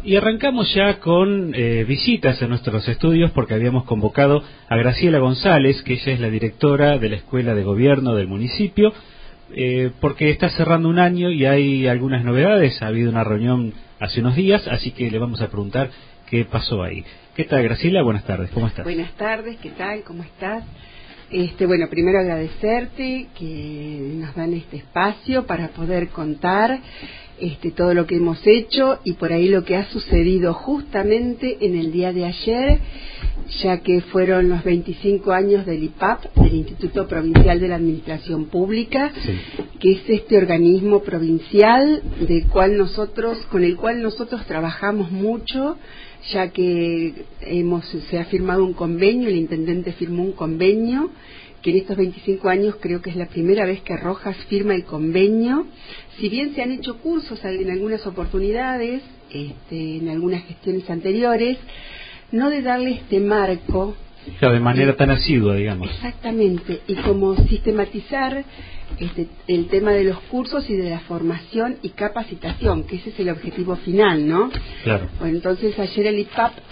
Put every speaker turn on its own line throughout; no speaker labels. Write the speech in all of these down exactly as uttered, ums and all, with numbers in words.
Y arrancamos ya con eh, visitas a nuestros estudios porque habíamos convocado a Graciela González, que ella es la directora de la Escuela de Gobierno del municipio, eh, porque está cerrando un año y hay algunas novedades. Ha habido una reunión hace unos días, así que le vamos a preguntar qué pasó ahí. ¿Qué tal, Graciela? Buenas tardes, ¿cómo estás?
Buenas tardes, ¿qué tal? ¿Cómo estás? Este, bueno, primero agradecerte que nos dan este espacio para poder contar este, todo lo que hemos hecho y por ahí lo que ha sucedido justamente en el día de ayer, ya que fueron los veinticinco años del I P A P, del Instituto Provincial de la Administración Pública, sí. que es este organismo provincial del cual nosotros, con el cual nosotros trabajamos mucho, ya que hemos se ha firmado un convenio, el intendente firmó un convenio, que en estos veinticinco años creo que es la primera vez que Rojas firma el convenio. Si bien se han hecho cursos en algunas oportunidades, este, en algunas gestiones anteriores, no de darle este marco.
O sea, de manera eh, tan asidua, digamos.
Exactamente, y como sistematizar este, el tema de los cursos y de la formación y capacitación, que ese es el objetivo final, ¿no?
Claro.
Bueno, entonces ayer el I P A P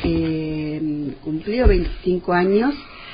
eh, cumplió veinticinco años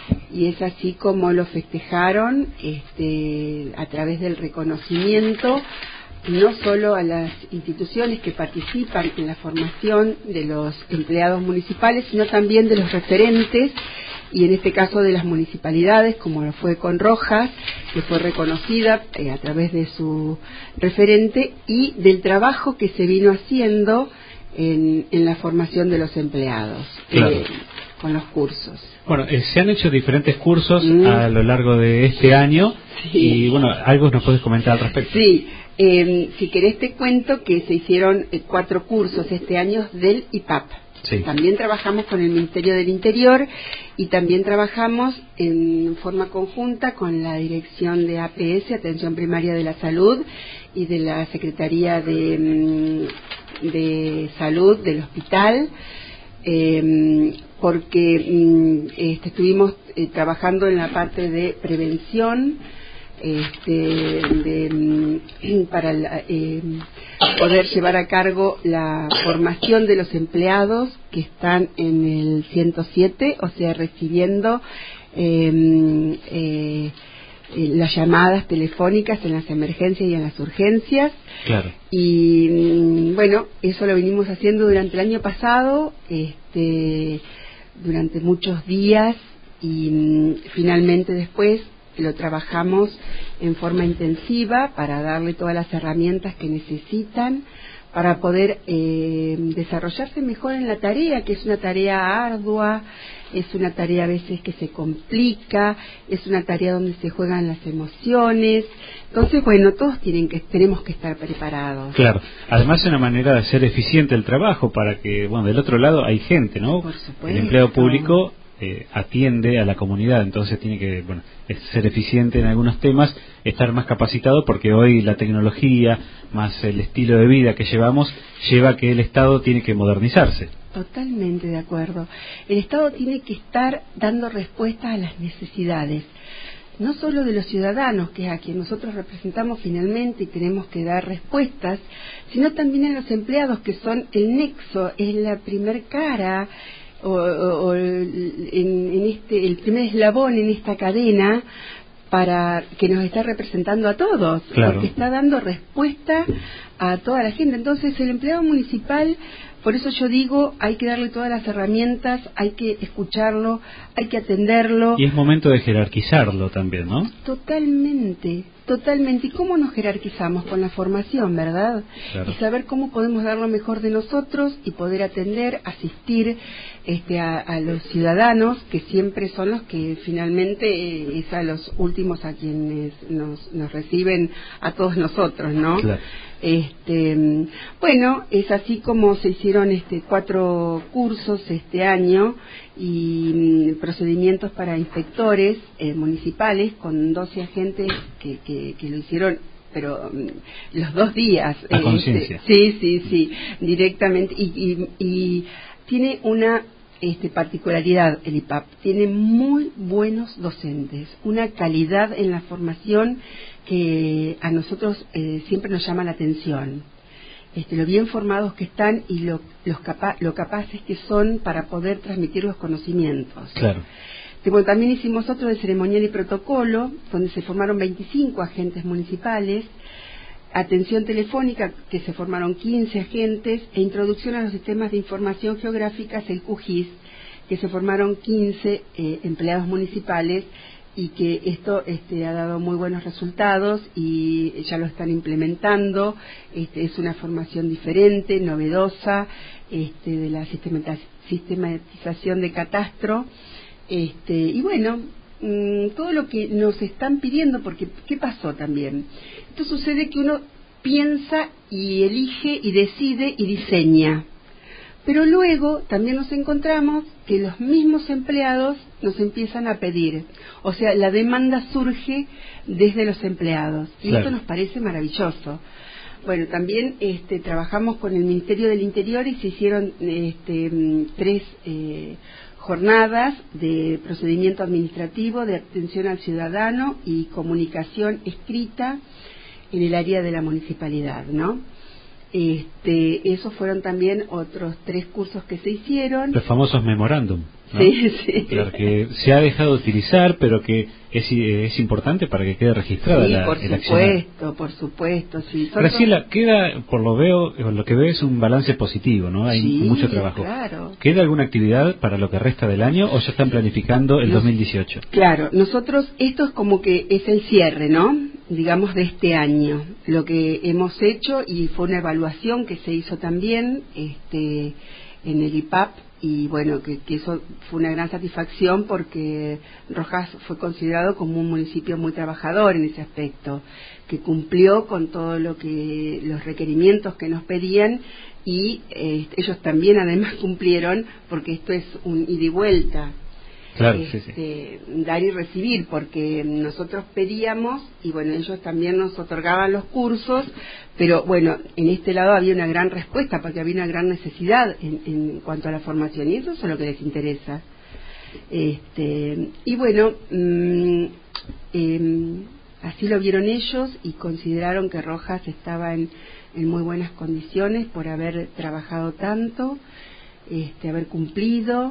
y es así como lo festejaron este, a través del reconocimiento no solo a las instituciones que participan en la formación de los empleados municipales, sino también de los referentes, y en este caso de las municipalidades, como lo fue con Rojas, que fue reconocida eh, a través de su referente, y del trabajo que se vino haciendo en, en la formación de los empleados,
claro.
eh, con los cursos.
Bueno, eh, se han hecho diferentes cursos
mm.
a lo largo de este año,
sí.
y bueno, algo nos puedes comentar al respecto.
Sí. Eh, si querés te cuento que se hicieron eh, cuatro cursos este año del I P A P.
Sí.
También trabajamos con el Ministerio del Interior y también trabajamos en forma conjunta con la Dirección de A P S, Atención Primaria de la Salud, y de la Secretaría de, de Salud del hospital, eh, porque este, estuvimos eh, trabajando en la parte de prevención, Este, de, para la, eh, poder llevar a cargo la formación de los empleados que están en el ciento siete, o sea, recibiendo eh, eh, las llamadas telefónicas en las emergencias y en las urgencias.
Claro.
Y bueno, eso lo venimos haciendo durante el año pasado, este, durante muchos días, y finalmente después lo trabajamos en forma intensiva para darle todas las herramientas que necesitan para poder eh, desarrollarse mejor en la tarea, que es una tarea ardua, es una tarea a veces que se complica, es una tarea donde se juegan las emociones. Entonces, bueno, todos tienen que tenemos que estar preparados.
Claro, además es una manera de hacer eficiente el trabajo para que, bueno, del otro lado hay gente, ¿no?
Por supuesto.
El empleo público Eh, atiende a la comunidad, entonces tiene que, bueno, ser eficiente en algunos temas, estar más capacitado, porque hoy la tecnología más el estilo de vida que llevamos lleva a que el Estado tiene que modernizarse.
Totalmente de acuerdo. El Estado tiene que estar dando respuestas a las necesidades, no solo de los ciudadanos, que es a quien nosotros representamos finalmente y tenemos que dar respuestas, sino también a los empleados, que son el nexo, es la primer cara, o, o, o en, en este el primer eslabón en esta cadena para que nos está representando a todos,
claro.
porque está dando respuesta a toda la gente. Entonces el empleado municipal, por eso yo digo, hay que darle todas las herramientas, hay que escucharlo, hay que atenderlo.
Y es momento de jerarquizarlo también, ¿no?
Totalmente, totalmente. ¿Y cómo nos jerarquizamos? Con la formación, ¿verdad?
Claro.
Y saber cómo podemos dar lo mejor de nosotros y poder atender, asistir este, a, a los ciudadanos, que siempre son los que finalmente eh, es a los últimos a quienes nos, nos reciben a todos nosotros, ¿no?
Claro.
Este, bueno, es así como se hicieron este, cuatro cursos este año y mm, procedimientos para inspectores eh, municipales con doce agentes que, que, que lo hicieron, pero mm, los dos días.
A
eh,
conciencia.
Este, sí, sí, sí, directamente. Y, y, y tiene una este, particularidad el I P A P, tiene muy buenos docentes, una calidad en la formación que a nosotros eh, siempre nos llama la atención. este, lo bien formados que están y lo, los capa lo capaces que son para poder transmitir los conocimientos.
Claro.
Bueno, también hicimos otro de ceremonial y protocolo, donde se formaron veinticinco agentes municipales, atención telefónica, que se formaron quince agentes, e introducción a los sistemas de información geográficas, el Q G I S, que se formaron quince eh, empleados municipales, y que esto este, ha dado muy buenos resultados y ya lo están implementando. Este, es una formación diferente, novedosa, este, de la sistematización de catastro. Este, y bueno, mmm, todo lo que nos están pidiendo, porque ¿qué pasó también? Esto sucede que uno piensa y elige y decide y diseña, pero luego también nos encontramos que los mismos empleados nos empiezan a pedir, o sea, la demanda surge desde los empleados, y claro, esto nos parece maravilloso. Bueno, también este, trabajamos con el Ministerio del Interior y se hicieron este, tres eh, jornadas de procedimiento administrativo, de atención al ciudadano y comunicación escrita en el área de la municipalidad, ¿no? Este, esos fueron también otros tres cursos que se hicieron.
Los famosos memorándum, ¿no?
Sí, sí.
Claro, que se ha dejado de utilizar, pero que es, es importante para que quede registrada
sí,
la,
por
el accionar.
supuesto, por supuesto, sí. Son
Graciela,
dos...
queda, por lo veo, lo que veo es un balance positivo, ¿no? Hay
sí,
mucho trabajo.
Claro.
¿Queda alguna actividad para lo que resta del año o ya están planificando el
Nos,
dos mil dieciocho?
Claro, nosotros, esto es como que es el cierre, ¿no? Digamos, de este año. Lo que hemos hecho, y fue una evaluación que se hizo también este, en el I P A P, y bueno, que, que eso fue una gran satisfacción porque Rojas fue considerado como un municipio muy trabajador en ese aspecto, que cumplió con todo lo que los requerimientos que nos pedían, y eh, ellos también además cumplieron, porque esto es un ida y vuelta.
Claro,
este,
sí, sí.
Dar y recibir, porque nosotros pedíamos y bueno, ellos también nos otorgaban los cursos, pero bueno, en este lado había una gran respuesta porque había una gran necesidad en, en cuanto a la formación, y eso es lo que les interesa. Este, y bueno, mmm, eh, así lo vieron ellos y consideraron que Rojas estaba en, en muy buenas condiciones por haber trabajado tanto, este, haber cumplido.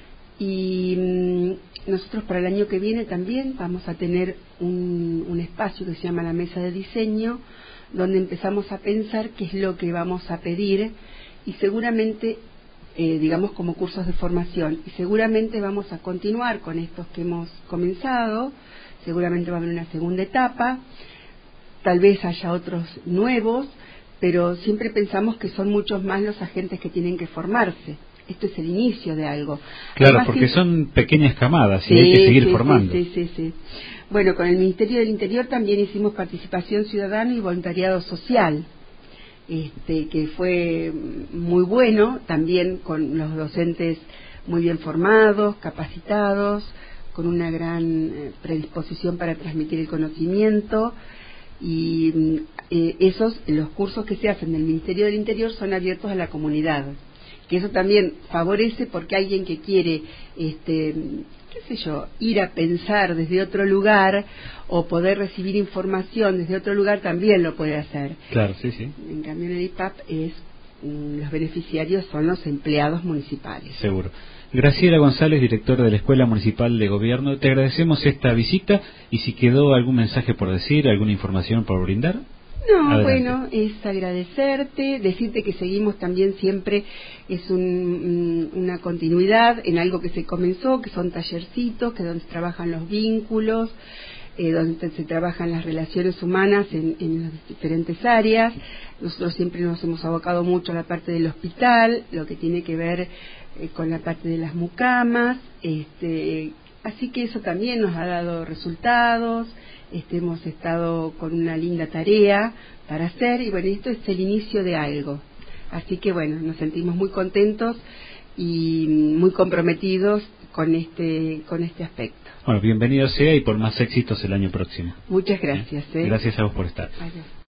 Y mmm, nosotros para el año que viene también vamos a tener un, un espacio que se llama la mesa de diseño, donde empezamos a pensar qué es lo que vamos a pedir, y seguramente, eh, digamos, como cursos de formación, y seguramente vamos a continuar con estos que hemos comenzado, seguramente va a haber una segunda etapa, tal vez haya otros nuevos, pero siempre pensamos que son muchos más los agentes que tienen que formarse. Esto es el inicio de algo.
Claro,
Además,
porque
sí,
son pequeñas camadas y
sí,
hay que seguir
sí,
formando.
Sí, sí, sí, sí. Bueno, con el Ministerio del Interior también hicimos participación ciudadana y voluntariado social, este, que fue muy bueno, también con los docentes muy bien formados, capacitados, con una gran eh, predisposición para transmitir el conocimiento. Y eh, esos, los cursos que se hacen del Ministerio del Interior son abiertos a la comunidad, que eso también favorece, porque alguien que quiere, este, qué sé yo, ir a pensar desde otro lugar o poder recibir información desde otro lugar también lo puede hacer.
Claro, sí, sí.
En cambio en el I P A P es, mm, los beneficiarios son los empleados municipales.
Seguro. Graciela González, directora de la Escuela Municipal de Gobierno, te agradecemos esta visita, y si quedó algún mensaje por decir, alguna información por brindar.
No,
adelante.
Bueno, es agradecerte, decirte que seguimos también siempre, es un, una continuidad en algo que se comenzó, que son tallercitos, que donde se trabajan los vínculos, eh, donde se trabajan las relaciones humanas en, en las diferentes áreas. Nosotros siempre nos hemos abocado mucho a la parte del hospital, lo que tiene que ver eh, con la parte de las mucamas, este, así que eso también nos ha dado resultados. Este, hemos estado con una linda tarea para hacer, y bueno, esto es el inicio de algo. Así que bueno, nos sentimos muy contentos y muy comprometidos con este con este aspecto.
Bueno, bienvenido sea, y por más éxitos el año próximo.
Muchas gracias. ¿eh?
Gracias a vos por estar.
Adiós.